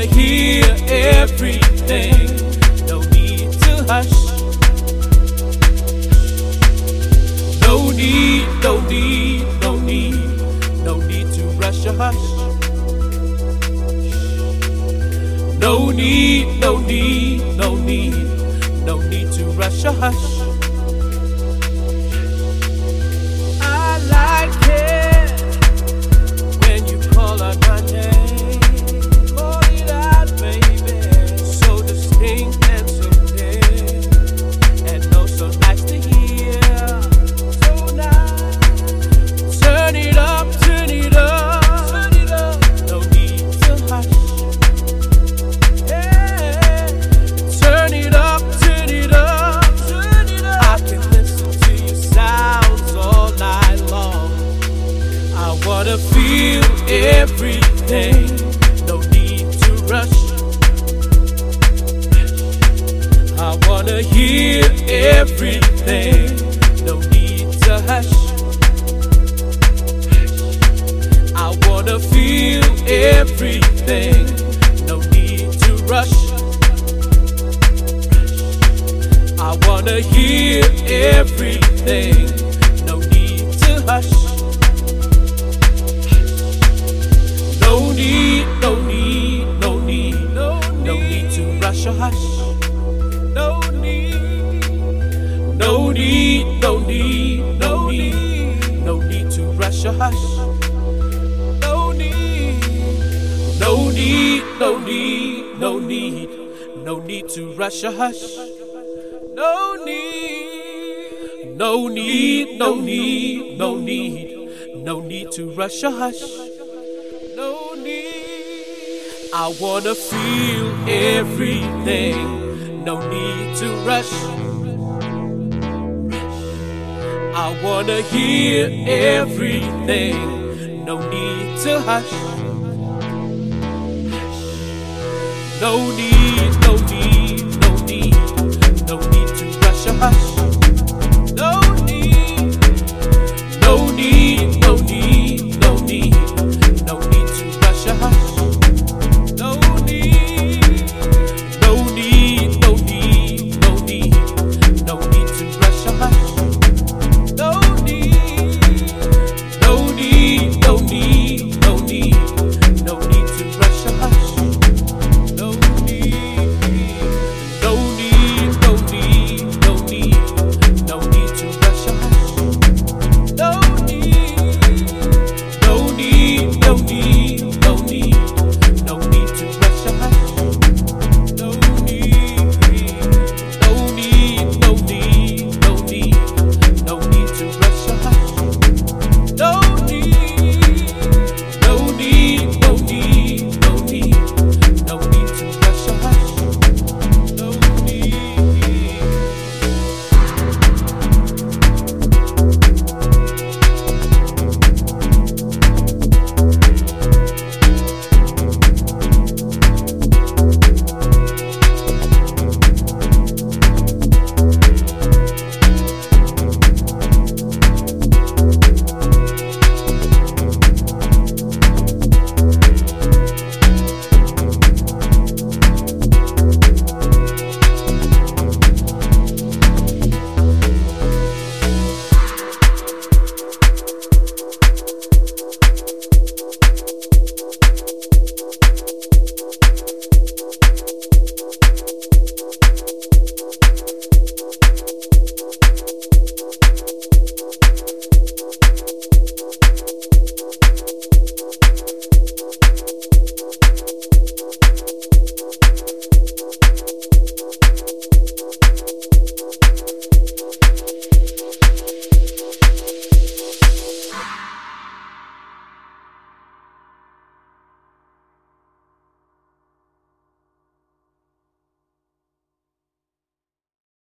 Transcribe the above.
hear everything. No need to hush. No need, no need, no need, no need to rush or hush. No need, no need, no need, no need to rush or hush. I like it when you call out my name. Call it out, baby. So distinct and so clear, and oh, so nice to hear. So nice. Turn it up, turn it up, turn it up. No need to hush. Yeah. Turn it up, turn it up, turn it up. I can listen to your sounds all night long. I wanna feel everything. No need to rush. I wanna hear everything. No need to hush. I wanna feel everything. No need to rush. I wanna hear everything. No need to hush. No need, no need, no need, no need to rush or hush. No need, no need, no need, no need, no need to rush or hush. No need, no need, no need, no need, no need to rush or hush. No need, no need, no need, no need, no need to rush or hush. No need. I wanna feel everything. No need to rush. I wanna hear everything. No need to hush. No need, no need, no need, no need to rush or hush.